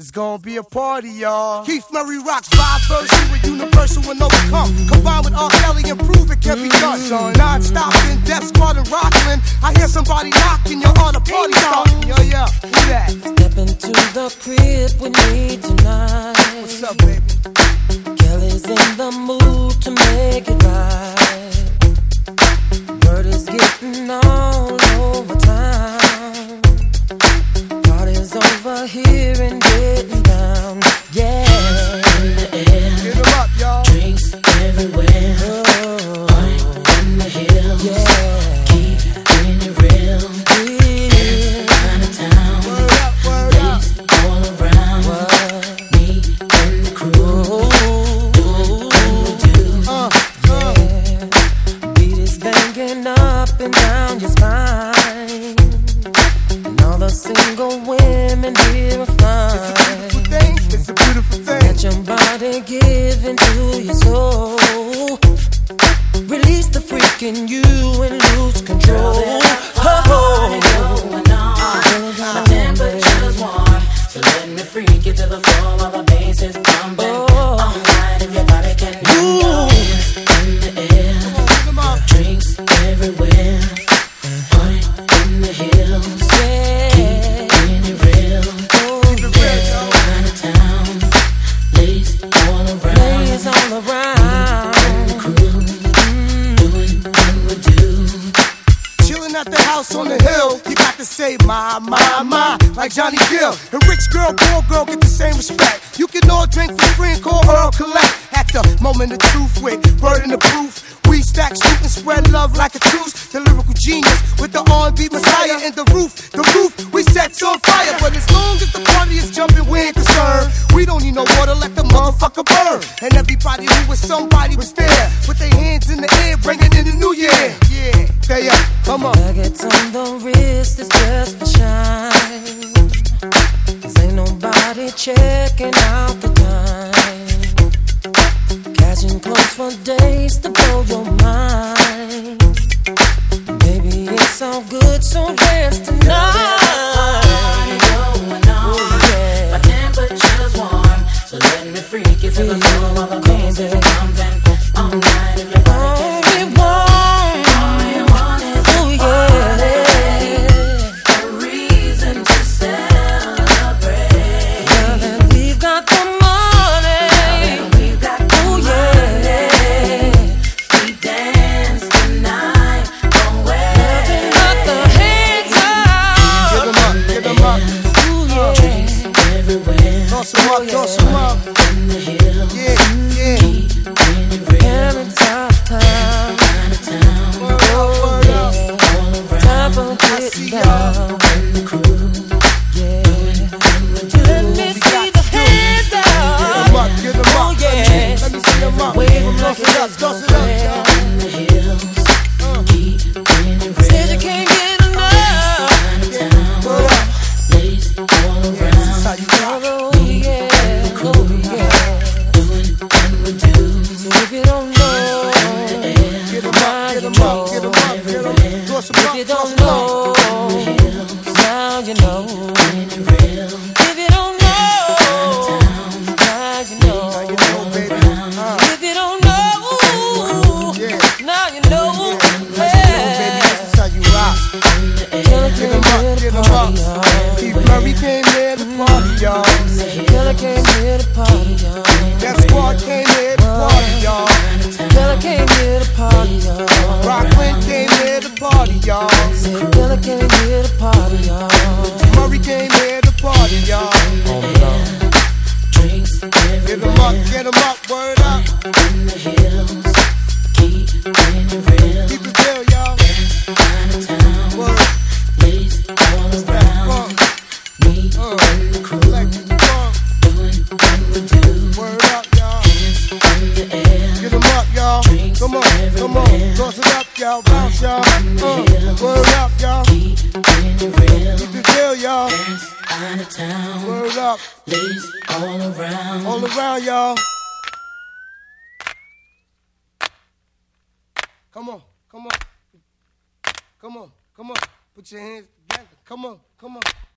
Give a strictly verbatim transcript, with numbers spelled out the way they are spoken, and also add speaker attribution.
Speaker 1: It's gonna be a party, y'all. Keith Murray rocks vibe version with universal and overcome. Combined with R. Kelly and prove it can be done. Son, non-stop in Death Squad and Rockland. I hear somebody knocking, you're on a party starting. Yo, yeah, who that?
Speaker 2: Step into the crib with me tonight.
Speaker 1: What's up, baby?
Speaker 2: Kelly's in the mood to make it right. Word is getting all over town. Party's over here and getting down. Yeah.
Speaker 3: In the air.
Speaker 1: Get 'em up, y'all.
Speaker 3: Drinks everywhere.
Speaker 2: Oh.
Speaker 3: Party in the hills.
Speaker 2: Yeah.
Speaker 3: Keeping it real.
Speaker 2: Yeah.
Speaker 3: Out of town.
Speaker 1: Word up, word up.
Speaker 3: Ladies all around.
Speaker 2: What?
Speaker 3: Me and the crew.
Speaker 2: Oh.
Speaker 3: Doing what we do.
Speaker 1: Uh, uh.
Speaker 2: Yeah. Beat is banging up and down your spine. And all the single women here are fine.
Speaker 1: Thing, it's a beautiful thing.
Speaker 2: Let your body give into your soul. Release the freak in you and lose control. Oh,
Speaker 3: Going on. My temperature's warm, so let me freak you to the floor while the bass is pumping.
Speaker 2: Oh.
Speaker 3: All night if your body can move. In the air,
Speaker 1: Come on.
Speaker 3: drinks everywhere. Party in the hills.
Speaker 2: yeah.
Speaker 3: Keeping it real.
Speaker 2: Oh,
Speaker 1: Keep it real,
Speaker 2: yeah.
Speaker 1: y'all.
Speaker 3: Out of town, ladies all around.
Speaker 2: Ladies all around.
Speaker 3: The crew, doing what we do.
Speaker 1: Chillin' at the house on the hill, you got to say my, my, my, like Johnny Gill. And rich girl, poor girl get the same respect. You can all drink for free and call Earl Collect. At the moment of truth with word in the proof, we stack, scoop, and spread love like a truce. The lyrical genius with the R and B messiah and the roof, the roof we set on fire. But as long as the party is jumping, we ain't concerned. We don't need no water, let the motherfucker burn. And everybody who was somebody was there, with their hands in the air, bringing in the new year. Yeah, they up, come on.
Speaker 2: Nuggets on the wrist is just for shine. 'Cause ain't nobody checking out the time. Catching close for days to blow your mind. Baby, it's all good, so dance tonight.
Speaker 3: Party going on.
Speaker 2: Oh, yeah.
Speaker 3: My temperature's warm, so let me freak you to the floor while the bass is pumping. All night if your body can
Speaker 2: All we want,
Speaker 3: all you want is
Speaker 2: oh yeah.
Speaker 3: a reason to celebrate.
Speaker 2: Now that we've got the money,
Speaker 3: And we've got
Speaker 2: oh yeah.
Speaker 3: we dance tonight. Away.
Speaker 2: Nothing but the hands
Speaker 1: Get
Speaker 2: up.
Speaker 1: 'em up, get 'em up.
Speaker 2: Ooh, yeah.
Speaker 3: Drinks everywhere.
Speaker 1: Toss 'em up, toss 'em up.
Speaker 3: In the hills.
Speaker 1: Yeah, yeah.
Speaker 3: Keeping it real.
Speaker 2: Having top time.
Speaker 3: Out of town.
Speaker 1: Word up, word up.
Speaker 3: All around.
Speaker 2: Time for
Speaker 1: I
Speaker 2: getting
Speaker 1: see
Speaker 2: down.
Speaker 3: And the crew.
Speaker 2: Yeah. Let me see the hands
Speaker 1: Get 'em
Speaker 2: up.
Speaker 1: up, get 'em
Speaker 2: Oh,
Speaker 1: up.
Speaker 2: yeah.
Speaker 1: Let me see 'em up.
Speaker 2: Wave 'em
Speaker 1: Toss
Speaker 2: like
Speaker 1: it up,
Speaker 2: it's
Speaker 1: toss
Speaker 2: no
Speaker 1: it up,
Speaker 2: fair.
Speaker 1: y'all.
Speaker 3: In the hills. Keeping it real.
Speaker 2: Said you can't get enough.
Speaker 3: Out of town.
Speaker 1: Word up.
Speaker 3: Ladies all
Speaker 1: Yeah, this is how
Speaker 3: around.
Speaker 1: you rock.
Speaker 2: Oh, yeah. Oh, yeah.
Speaker 3: Doing what we do.
Speaker 2: So if you don't know,
Speaker 1: Get 'em up, get 'em up, get 'em up, get 'em up. Toss 'em
Speaker 2: if
Speaker 1: up,
Speaker 2: you
Speaker 1: toss
Speaker 2: don't
Speaker 1: 'em up.
Speaker 2: know, now you know.
Speaker 3: Keeping it real.
Speaker 2: If you don't know, now you know.
Speaker 1: Now you know, baby. Uh,
Speaker 2: If you don't know,
Speaker 1: yeah.
Speaker 2: now you know.
Speaker 1: Baby, this is how you rock.
Speaker 2: Killer
Speaker 1: Get
Speaker 2: came
Speaker 1: 'em up,
Speaker 2: here to
Speaker 1: get 'em
Speaker 2: party,
Speaker 1: up.
Speaker 2: y'all.
Speaker 1: Keith Murray came here to party, y'all.
Speaker 2: Killer came here to party, y'all.
Speaker 1: That squad came here to party, y'all.
Speaker 2: Killer came here to party, y'all.
Speaker 1: Rockland came here to party, y'all.
Speaker 2: Said Killer came here to party, y'all.
Speaker 1: Murray came here to party, y'all.
Speaker 3: Drinks
Speaker 1: Get 'em up, get 'em up, word up.
Speaker 3: in the hills. Keeping it real.
Speaker 1: Keep it real, y'all.
Speaker 3: Out of town.
Speaker 1: Word,
Speaker 3: Ladies all around.
Speaker 1: funk,
Speaker 3: Me
Speaker 1: uh,
Speaker 3: and the crew.
Speaker 1: electric funk.
Speaker 3: Doing what we do.
Speaker 1: Word up, y'all.
Speaker 3: In the air.
Speaker 1: Get 'em up, y'all. Come on, come on. Toss it up, y'all. Bounce, y'all. Uh, word up, y'all.
Speaker 3: Keeping it real.
Speaker 1: Keep it real, y'all.
Speaker 3: Out of town.
Speaker 1: Word up.
Speaker 3: Ladies all around.
Speaker 1: All around, y'all. Come on, come on. Come on, come on. Put your hands together. Come on, come on.